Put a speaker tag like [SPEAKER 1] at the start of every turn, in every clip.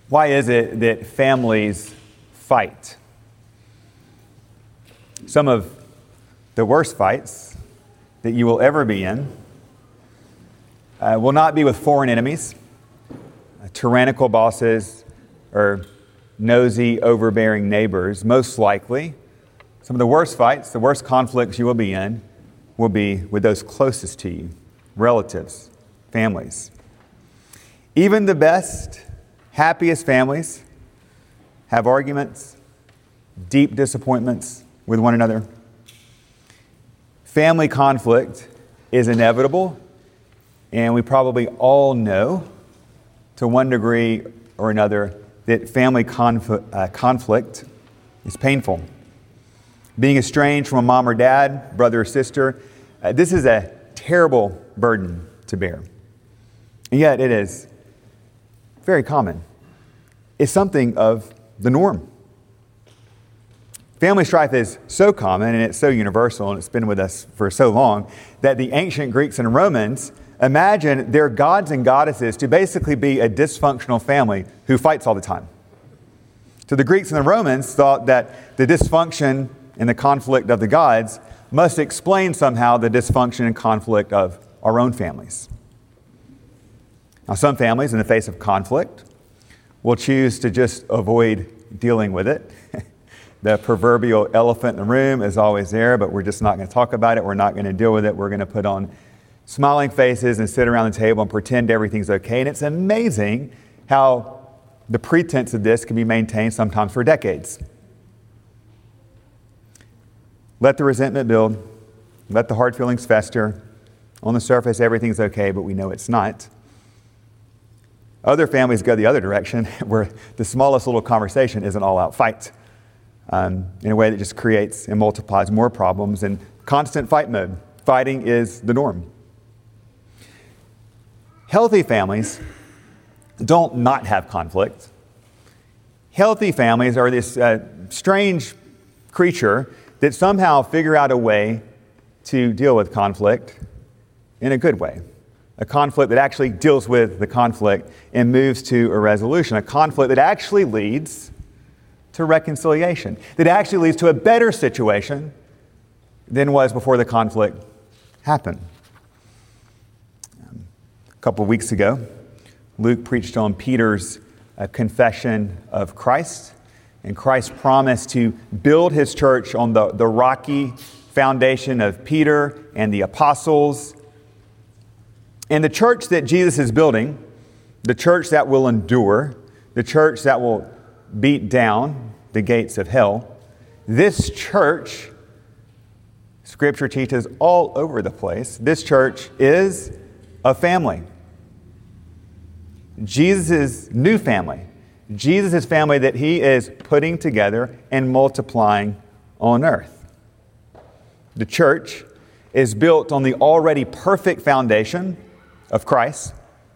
[SPEAKER 1] Why is it that families fight? Some of the worst fights that you will ever be in will not be with foreign enemies, tyrannical bosses, or nosy, overbearing neighbors. Most likely, some of the worst fights, the worst conflicts you will be in, will be with those closest to you, relatives, families. Even the best, happiest families have arguments, deep disappointments with one another. Family conflict is inevitable, and we probably all know, to one degree or another, that family conflict is painful. Being estranged from a mom or dad, brother or sister, this is a terrible burden to bear. And yet it is very common. It's something of the norm. Family strife is so common and it's so universal and it's been with us for so long that the ancient Greeks and Romans imagined their gods and goddesses to basically be a dysfunctional family who fights all the time. So the Greeks and the Romans thought that the dysfunction and the conflict of the gods must explain somehow the dysfunction and conflict of our own families. Now, some families, in the face of conflict, will choose to just avoid dealing with it. The proverbial elephant in the room is always there, but we're just not going to talk about it. We're not going to deal with it. We're going to put on smiling faces and sit around the table and pretend everything's okay. And it's amazing how the pretense of this can be maintained sometimes for decades. Let the resentment build. Let the hard feelings fester. On the surface, everything's okay, but we know it's not. Other families go the other direction, where the smallest little conversation is an all-out fight in a way that just creates and multiplies more problems. And constant fight mode. Fighting is the norm. Healthy families don't not have conflict. Healthy families are this strange creature that somehow figure out a way to deal with conflict in a good way. A conflict that actually deals with the conflict and moves to a resolution. A conflict that actually leads to reconciliation. That actually leads to a better situation than was before the conflict happened. A couple of weeks ago, Luke preached on Peter's confession of Christ and Christ's promise to build his church on the rocky foundation of Peter and the apostles. And the church that Jesus is building, the church that will endure, the church that will beat down the gates of hell, this church, Scripture teaches all over the place, this church is a family. Jesus' new family. Jesus' family that he is putting together and multiplying on earth. The church is built on the already perfect foundation of Christ.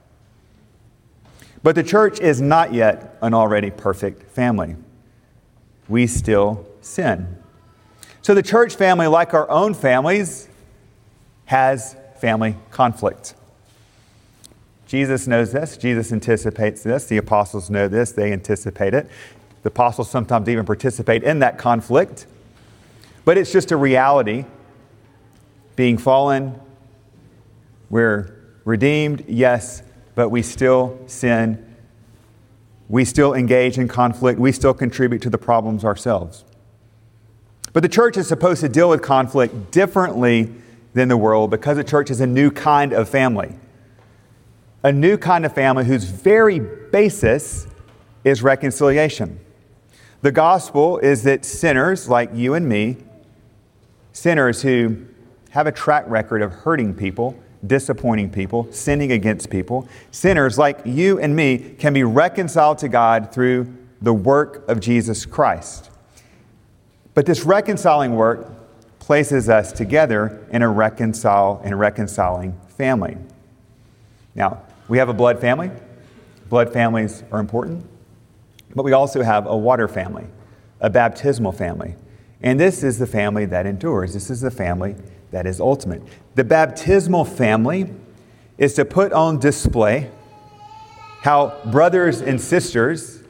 [SPEAKER 1] But the church is not yet an already perfect family. We still sin. So the church family, like our own families, has family conflict. Jesus knows this. Jesus anticipates this. The apostles know this. They anticipate it. The apostles sometimes even participate in that conflict. But it's just a reality. Being fallen, we're redeemed, yes, but we still sin. We still engage in conflict. We still contribute to the problems ourselves. But the church is supposed to deal with conflict differently than the world because the church is a new kind of family. A new kind of family whose very basis is reconciliation. The gospel is that sinners like you and me, sinners who have a track record of hurting people, disappointing people, sinning against people, sinners like you and me can be reconciled to God through the work of Jesus Christ. But this reconciling work places us together in a reconciling family. Now, we have a blood family. Blood families are important. But we also have a water family, a baptismal family. And this is the family that endures. This is the family that is ultimate. The baptismal family is to put on display how brothers and sisters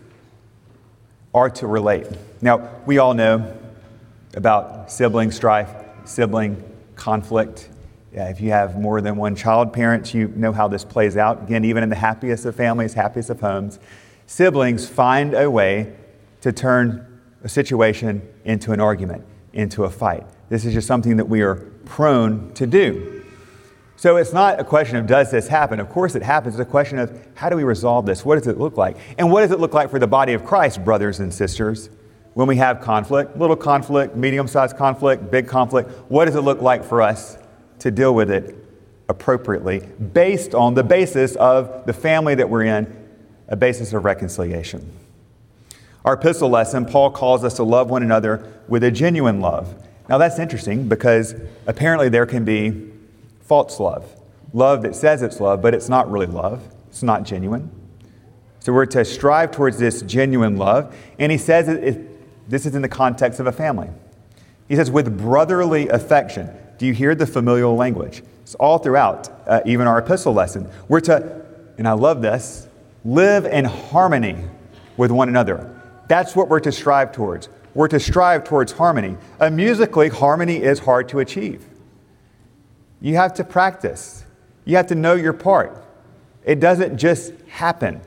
[SPEAKER 1] are to relate. Now, we all know about sibling strife, sibling conflict. If you have more than one child, parents, you know how this plays out. Again, even in the happiest of families, happiest of homes, siblings find a way to turn a situation into an argument, into a fight. This is just something that we are prone to do. So it's not a question of does this happen? Of course it happens. It's a question of how do we resolve this? What does it look like? And what does it look like for the body of Christ, brothers and sisters, when we have conflict, little conflict, medium-sized conflict, big conflict? What does it look like for us to deal with it appropriately based on the basis of the family that we're in, a basis of reconciliation? Our epistle lesson, Paul calls us to love one another with a genuine love. Now that's interesting because apparently there can be false love. Love that says it's love, but it's not really love. It's not genuine. So we're to strive towards this genuine love. And he says this is in the context of a family. He says with brotherly affection. Do you hear the familial language? It's all throughout, even our epistle lesson. We're to, and I love this, live in harmony with one another. That's what we're to strive towards. We're to strive towards harmony. Musically, harmony is hard to achieve. You have to practice. You have to know your part. It doesn't just happen.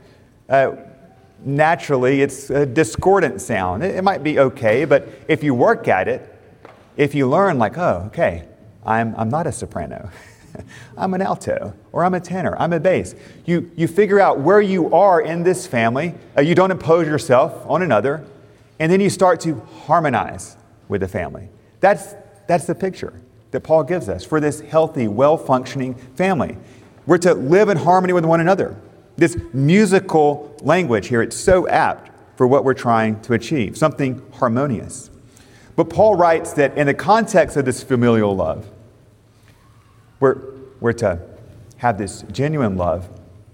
[SPEAKER 1] Naturally, it's a discordant sound. It might be okay, but if you work at it, if you learn like, oh, okay, I'm not a soprano. I'm an alto, or I'm a tenor, I'm a bass. You figure out where you are in this family. You don't impose yourself on another, and then you start to harmonize with the family. That's the picture that Paul gives us for this healthy, well-functioning family. We're to live in harmony with one another. This musical language here, it's so apt for what we're trying to achieve, something harmonious. But Paul writes that in the context of this familial love, we're to have this genuine love,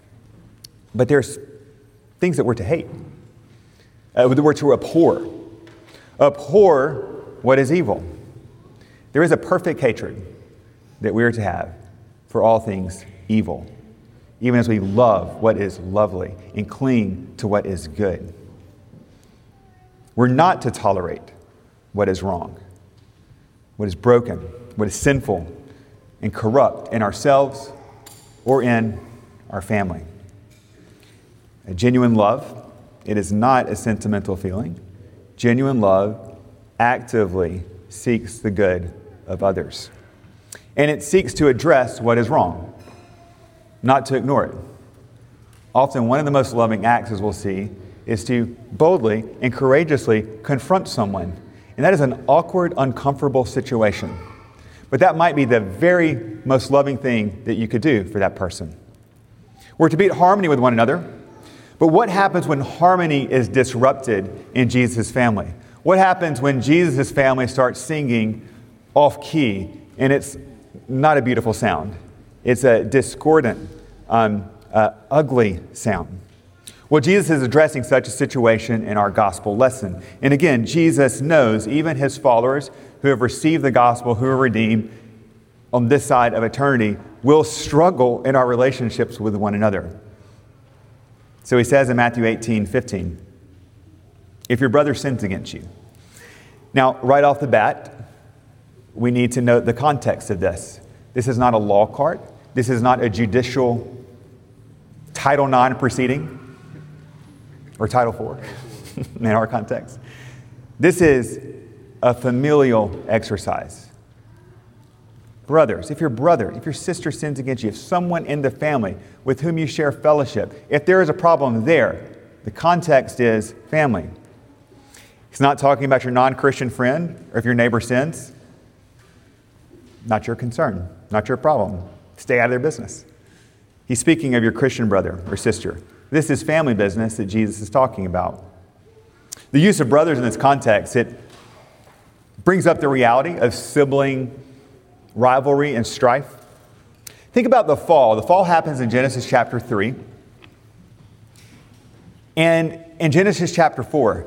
[SPEAKER 1] but there's things that we're to hate. We're to abhor. Abhor what is evil. There is a perfect hatred that we are to have for all things evil, even as we love what is lovely and cling to what is good. We're not to tolerate what is wrong, what is broken, what is sinful and corrupt in ourselves or in our family. A genuine love, it is not a sentimental feeling. Genuine love actively seeks the good of others. And it seeks to address what is wrong, not to ignore it. Often one of the most loving acts, as we'll see, is to boldly and courageously confront someone. And that is an awkward, uncomfortable situation. But that might be the very most loving thing that you could do for that person. We're to be at harmony with one another. But what happens when harmony is disrupted in Jesus' family? What happens when Jesus' family starts singing off key and it's not a beautiful sound? It's a discordant, ugly sound. Well, Jesus is addressing such a situation in our gospel lesson. And again, Jesus knows even his followers who have received the gospel, who are redeemed on this side of eternity, will struggle in our relationships with one another. So he says in Matthew 18:15, if your brother sins against you. Now, right off the bat, we need to note the context of this. This is not a law court. This is not a judicial Title IX proceeding or Title IV in our context. This is a familial exercise. Brothers, if your sister sins against you, if someone in the family with whom you share fellowship, if there is a problem there, the context is family. He's not talking about your non-Christian friend or if your neighbor sins. Not your concern, not your problem. Stay out of their business. He's speaking of your Christian brother or sister. This is family business that Jesus is talking about. The use of brothers in this context, it brings up the reality of sibling rivalry and strife. Think about the fall. The fall happens in Genesis chapter 3. And in Genesis chapter 4,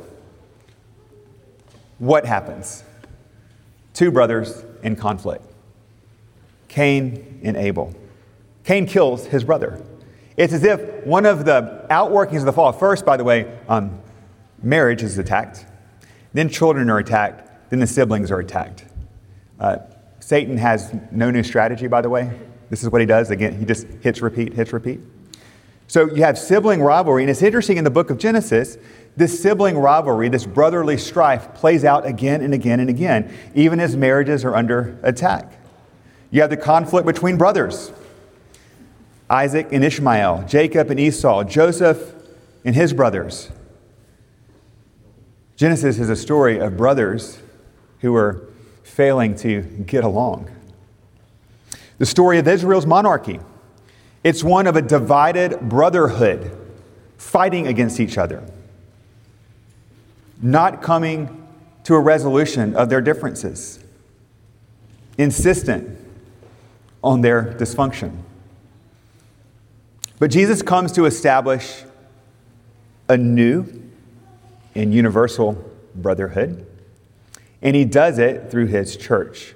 [SPEAKER 1] what happens? Two brothers in conflict. Cain and Abel. Cain kills his brother. It's as if one of the outworkings of the fall, first, by the way, marriage is attacked, then children are attacked, then the siblings are attacked. Satan has no new strategy, by the way. This is what he does. Again, he just hits repeat. So you have sibling rivalry, and it's interesting in the book of Genesis, this sibling rivalry, this brotherly strife plays out again and again and again, even as marriages are under attack. You have the conflict between brothers, Isaac and Ishmael, Jacob and Esau, Joseph and his brothers. Genesis is a story of brothers who are failing to get along. The story of Israel's monarchy. It's one of a divided brotherhood fighting against each other, not coming to a resolution of their differences, insistent on their dysfunction. But Jesus comes to establish a new and universal brotherhood, and he does it through his church.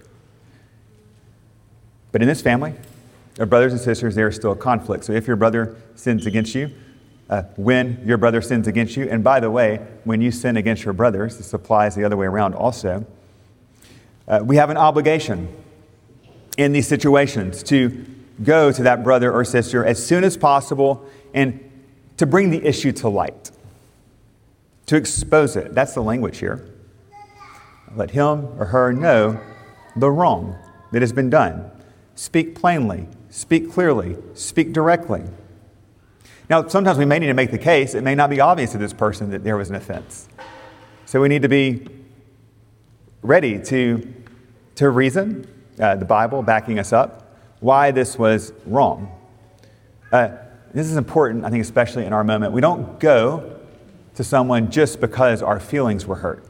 [SPEAKER 1] But in this family of brothers and sisters, there is still a conflict. So if your brother sins against you, when your brother sins against you, and by the way, when you sin against your brothers, this applies the other way around also, we have an obligation in these situations to go to that brother or sister as soon as possible and to bring the issue to light, to expose it. That's the language here. Let him or her know the wrong that has been done. Speak plainly, speak clearly, speak directly. Now, sometimes we may need to make the case. It may not be obvious to this person that there was an offense. So we need to be ready to reason, the Bible backing us up, why this was wrong. This is important, I think, especially in our moment. We don't go to someone just because our feelings were hurt.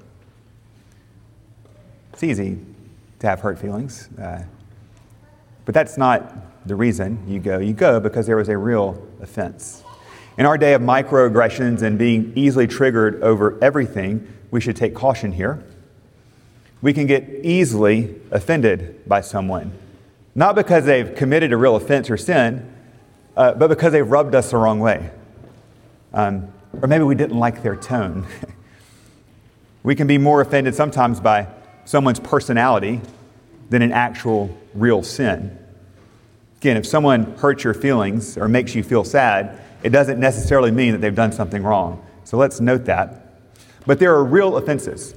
[SPEAKER 1] It's easy to have hurt feelings, but that's not the reason you go. You go because there was a real offense. In our day of microaggressions and being easily triggered over everything, we should take caution here. We can get easily offended by someone, not because they've committed a real offense or sin, but because they've rubbed us the wrong way. Or maybe we didn't like their tone. We can be more offended sometimes by someone's personality than an actual real sin. Again, if someone hurts your feelings or makes you feel sad, it doesn't necessarily mean that they've done something wrong. So let's note that. But there are real offenses.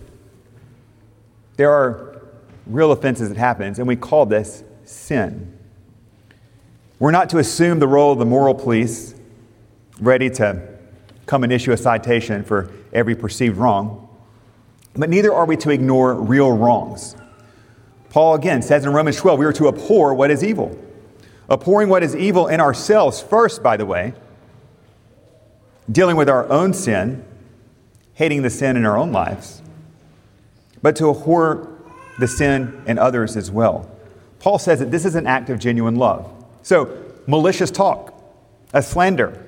[SPEAKER 1] There are real offenses that happen, and we call this sin. We're not to assume the role of the moral police, ready to come and issue a citation for every perceived wrong, but neither are we to ignore real wrongs. Paul again says in Romans 12, we are to abhor what is evil. Abhorring what is evil in ourselves first, by the way, dealing with our own sin, hating the sin in our own lives, but to abhor the sin in others as well. Paul says that this is an act of genuine love. So, malicious talk, a slander,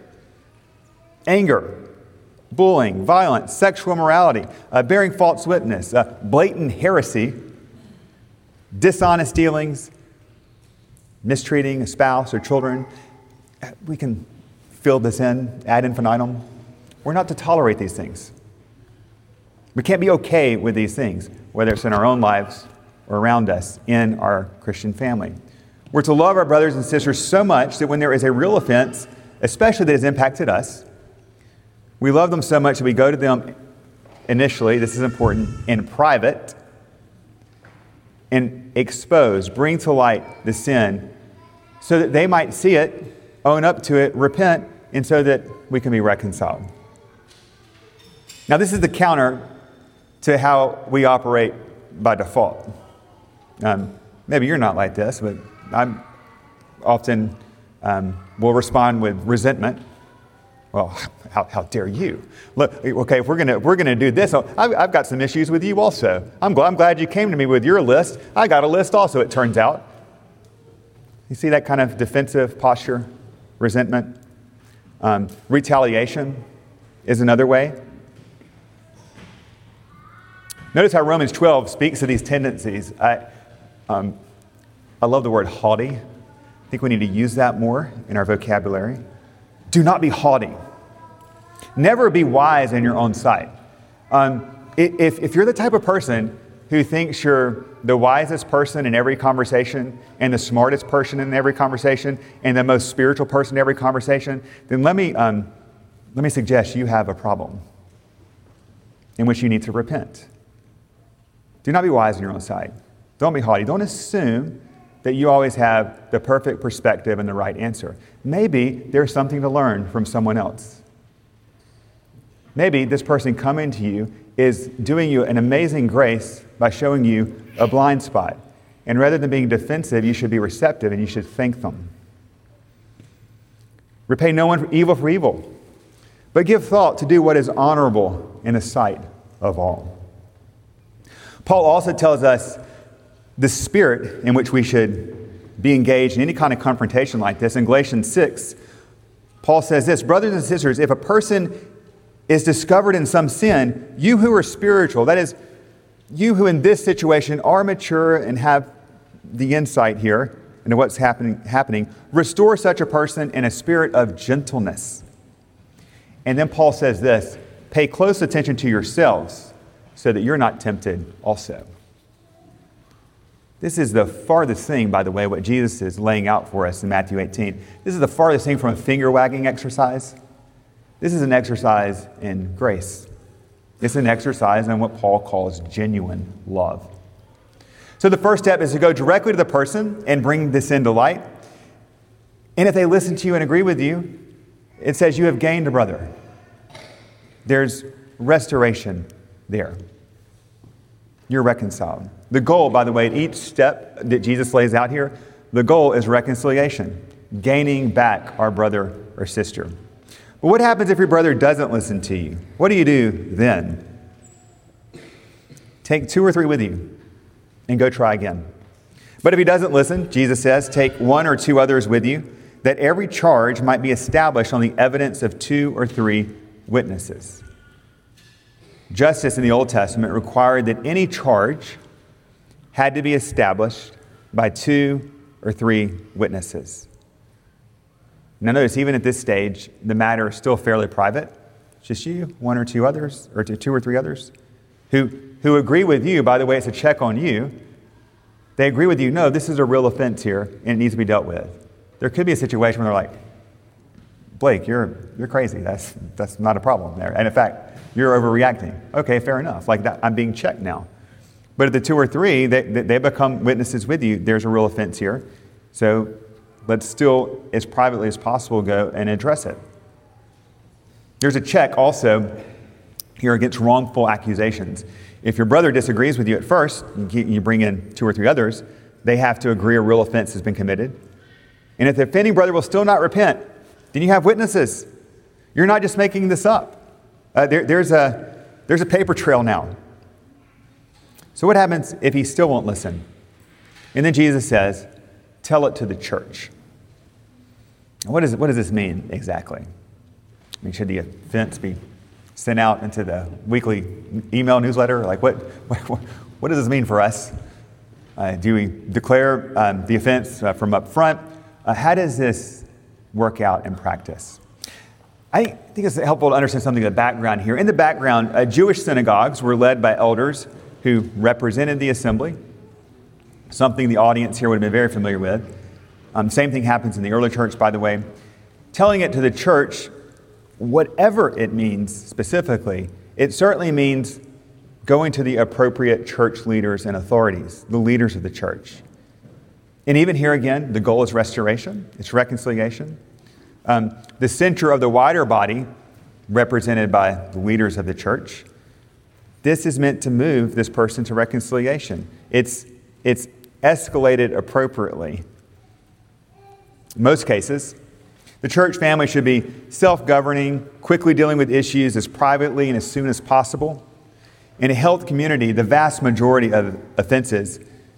[SPEAKER 1] anger, bullying, violence, sexual immorality, bearing false witness, blatant heresy, dishonest dealings, mistreating a spouse or children. We can fill this in ad infinitum. We're not to tolerate these things. We can't be okay with these things, whether it's in our own lives or around us in our Christian family. We're to love our brothers and sisters so much that when there is a real offense, especially that has impacted us, we love them so much that we go to them initially, this is important, in private, and expose, bring to light the sin so that they might see it, own up to it, repent, and so that we can be reconciled. Now, this is the counter to how we operate by default. Maybe you're not like this, but I'm often will respond with resentment. Well, how dare you? Look, okay, if we're gonna do this, I've got some issues with you also. I'm glad you came to me with your list. I got a list also, it turns out. You see that kind of defensive posture, resentment? Retaliation is another way. Notice how Romans 12 speaks of these tendencies. I love the word haughty. I think we need to use that more in our vocabulary. Do not be haughty. Never be wise in your own sight. If you're the type of person who thinks you're the wisest person in every conversation and the smartest person in every conversation and the most spiritual person in every conversation, then let me suggest you have a problem in which you need to repent. Do not be wise in your own sight. Don't be haughty. Don't assume that you always have the perfect perspective and the right answer. Maybe there's something to learn from someone else. Maybe this person coming to you is doing you an amazing grace by showing you a blind spot. And rather than being defensive, you should be receptive and you should thank them. Repay no one evil for evil, but give thought to do what is honorable in the sight of all. Paul also tells us the spirit in which we should be engaged in any kind of confrontation like this. In Galatians 6, Paul says this, brothers and sisters, if a person is discovered in some sin, you who are spiritual, that is, you who in this situation are mature and have the insight here into what's happening, restore such a person in a spirit of gentleness. And then Paul says this, pay close attention to yourselves so that you're not tempted also. This is the farthest thing, by the way, what Jesus is laying out for us in Matthew 18. This is the farthest thing from a finger-wagging exercise. This is an exercise in grace. It's an exercise in what Paul calls genuine love. So the first step is to go directly to the person and bring this into light. And if they listen to you and agree with you, it says you have gained a brother. There's restoration there. You're reconciled. The goal, by the way, at each step that Jesus lays out here, the goal is reconciliation, gaining back our brother or sister. But what happens if your brother doesn't listen to you? What do you do then? Take 2 or 3 with you and go try again. But if he doesn't listen, Jesus says, take 1 or 2 others with you, that every charge might be established on the evidence of 2 or 3 witnesses. Justice in the Old Testament required that any charge had to be established by 2 or 3 witnesses. Now notice, even at this stage, the matter is still fairly private. It's just you, 1 or 2 others, or 2 or 3 others, who agree with you. By the way, it's a check on you. They agree with you, no, this is a real offense here, and it needs to be dealt with. There could be a situation where they're like, Blake, you're crazy. That's not a problem there. And in fact, you're overreacting. Okay, fair enough. Like that, I'm being checked now. But at the 2 or 3, they become witnesses with you. There's a real offense here. So let's still, as privately as possible, go and address it. There's a check also here against wrongful accusations. If your brother disagrees with you at first, you bring in 2 or 3 others, they have to agree a real offense has been committed. And if the offending brother will still not repent, then you have witnesses. You're not just making this up. There's a paper trail now. So what happens if he still won't listen? And then Jesus says, tell it to the church. What does this mean exactly? I mean, should the offense be sent out into the weekly email newsletter? Like what does this mean for us? Do we declare the offense from up front? How does this work out in practice? I think it's helpful to understand something of the background here. In the background, Jewish synagogues were led by elders who represented the assembly, something the audience here would have been very familiar with. Same thing happens in the early church, by the way. Telling it to the church, whatever it means specifically, it certainly means going to the appropriate church leaders and authorities, the leaders of the church. And even here again, the goal is restoration, it's reconciliation. The center of the wider body, represented by the leaders of the church, this is meant to move this person to reconciliation. It's escalated appropriately. In most cases, the church family should be self-governing, quickly dealing with issues as privately and as soon as possible. In a health community, the vast majority of offenses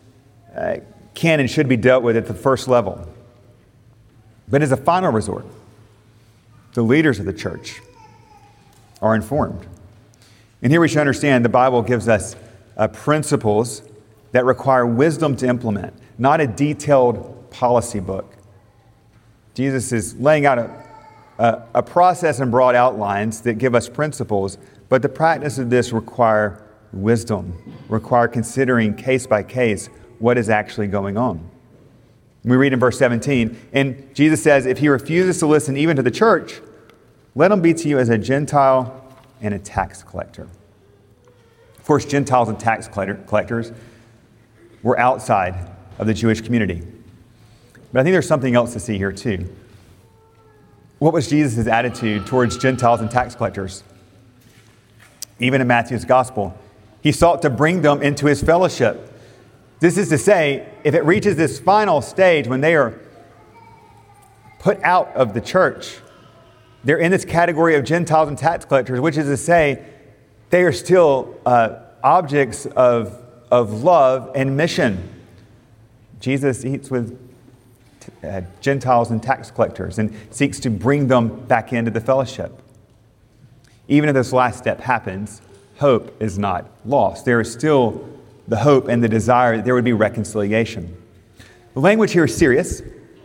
[SPEAKER 1] can and should be dealt with at the first level. But as a final resort, the leaders of the church are informed. And here we should understand the Bible gives us principles that require wisdom to implement, not a detailed policy book. Jesus is laying out a process and broad outlines that give us principles, but the practice of this require wisdom, require considering case by case what is actually going on. We read in verse 17, and Jesus says, if he refuses to listen even to the church, let him be to you as a Gentile and a tax collector. Of course, Gentiles and tax collectors were outside of the Jewish community. But I think there's something else to see here too. What was Jesus' attitude towards Gentiles and tax collectors? Even in Matthew's gospel, he sought to bring them into his fellowship. This is to say, if it reaches this final stage when they are put out of the church, they're in this category of Gentiles and tax collectors, which is to say, they are still objects of love and mission. Jesus eats with Gentiles and tax collectors and seeks to bring them back into the fellowship. Even if this last step happens, hope is not lost. There is still the hope and the desire that there would be reconciliation. The language here is serious.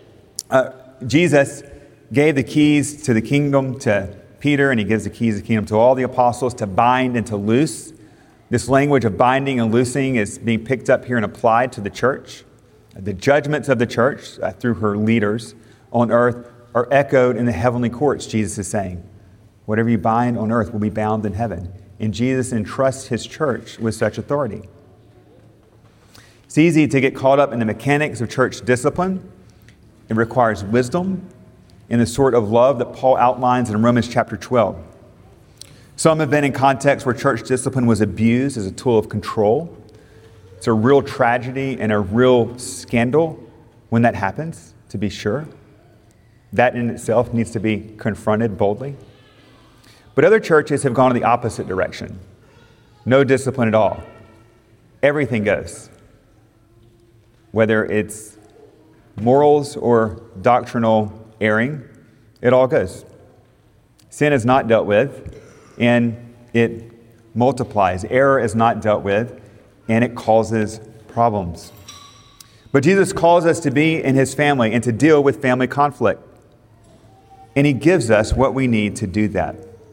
[SPEAKER 1] Jesus gave the keys to the kingdom to Peter, and he gives the keys of the kingdom to all the apostles to bind and to loose. This language of binding and loosing is being picked up here and applied to the church. The judgments of the church through her leaders on earth are echoed in the heavenly courts, Jesus is saying. Whatever you bind on earth will be bound in heaven. And Jesus entrusts his church with such authority. It's easy to get caught up in the mechanics of church discipline. It requires wisdom and the sort of love that Paul outlines in Romans chapter 12. Some have been in contexts where church discipline was abused as a tool of control. It's a real tragedy and a real scandal when that happens, to be sure. That in itself needs to be confronted boldly. But other churches have gone in the opposite direction. No discipline at all. Everything goes. Whether it's morals or doctrinal erring, it all goes. Sin is not dealt with, and it multiplies. Error is not dealt with, and it causes problems. But Jesus calls us to be in his family and to deal with family conflict. And he gives us what we need to do that.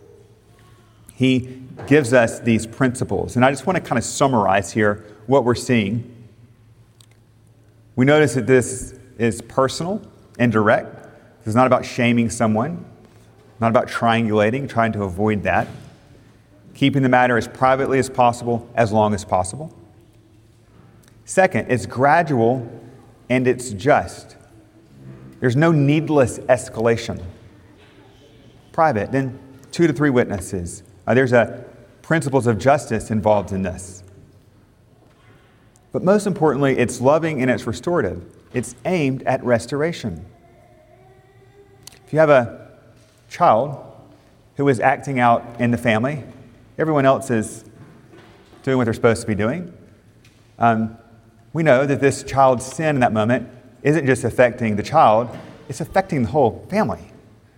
[SPEAKER 1] He gives us these principles. And I just want to kind of summarize here what we're seeing. We notice that this is personal and direct. This is not about shaming someone, not about triangulating, trying to avoid that. Keeping the matter as privately as possible, as long as possible. Second, it's gradual and it's just. There's no needless escalation. Private, then 2 to 3 witnesses. There's principles of justice involved in this. But most importantly, it's loving and it's restorative. It's aimed at restoration. If you have a child who is acting out in the family, everyone else is doing what they're supposed to be doing. We know that this child's sin in that moment isn't just affecting the child, it's affecting the whole family.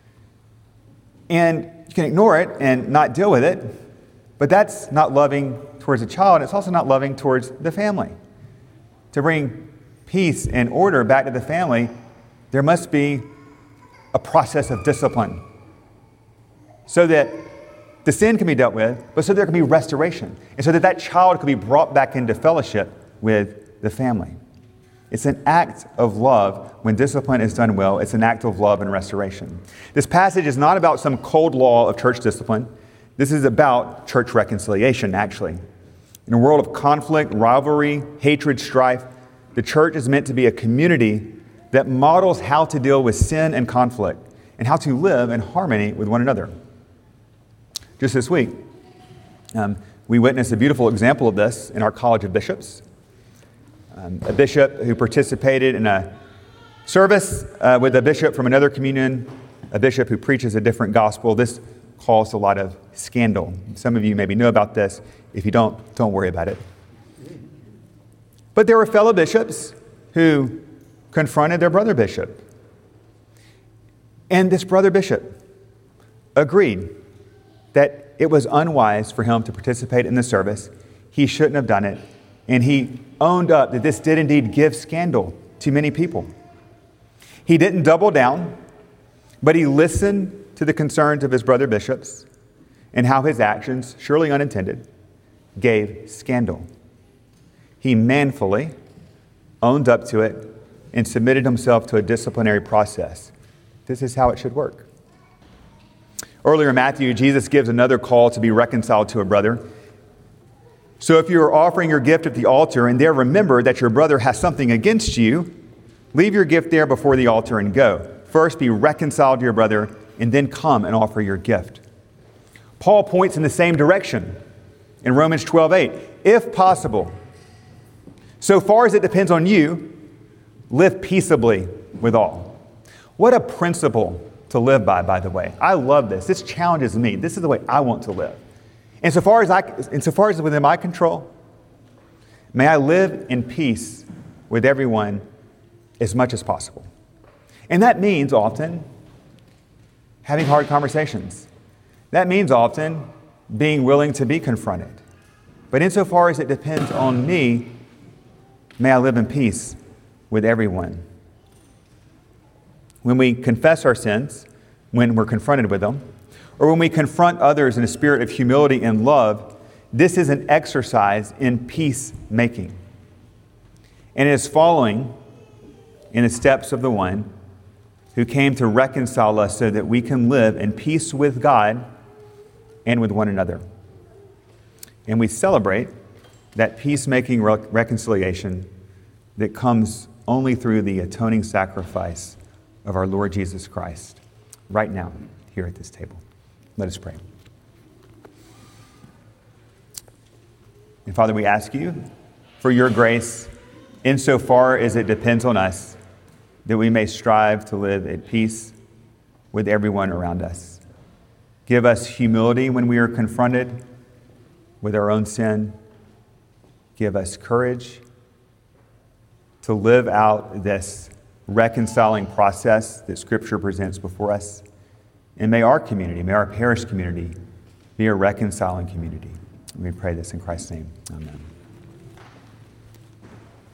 [SPEAKER 1] And you can ignore it and not deal with it, but that's not loving towards the child. It's also not loving towards the family. To bring peace and order back to the family, there must be a process of discipline so that the sin can be dealt with, but so there can be restoration, and so that that child can be brought back into fellowship with the family. It's an act of love. When discipline is done well, it's an act of love and restoration. This passage is not about some cold law of church discipline. This is about church reconciliation, actually. In a world of conflict, rivalry, hatred, strife, the church is meant to be a community that models how to deal with sin and conflict and how to live in harmony with one another. Just this week, we witnessed a beautiful example of this in our College of Bishops. A bishop who participated in a service with a bishop from another communion, a bishop who preaches a different gospel. This caused a lot of scandal. Some of you maybe know about this. If you don't worry about it. But there were fellow bishops who confronted their brother bishop. And this brother bishop agreed that it was unwise for him to participate in the service. He shouldn't have done it. And he owned up that this did indeed give scandal to many people. He didn't double down, but he listened to the concerns of his brother bishops and how his actions, surely unintended, gave scandal. He manfully owned up to it and submitted himself to a disciplinary process. This is how it should work. Earlier in Matthew, Jesus gives another call to be reconciled to a brother. So if you are offering your gift at the altar and there remember that your brother has something against you, leave your gift there before the altar and go. First be reconciled to your brother and then come and offer your gift. Paul points in the same direction in Romans 12:8. If possible, so far as it depends on you, live peaceably with all. What a principle to live by the way. I love this. This challenges me. This is the way I want to live. Insofar as it's within my control, may I live in peace with everyone as much as possible. And that means often having hard conversations. That means often being willing to be confronted. But insofar as it depends on me, may I live in peace with everyone. When we confess our sins, when we're confronted with them, or when we confront others in a spirit of humility and love, this is an exercise in peacemaking. And it is following in the steps of the one who came to reconcile us so that we can live in peace with God and with one another. And we celebrate that peacemaking reconciliation that comes only through the atoning sacrifice of our Lord Jesus Christ right now here at this table. Let us pray. And Father, we ask you for your grace insofar as it depends on us, that we may strive to live at peace with everyone around us. Give us humility when we are confronted with our own sin. Give us courage to live out this reconciling process that Scripture presents before us. And may our community, may our parish community be a reconciling community. We pray this in Christ's name. Amen.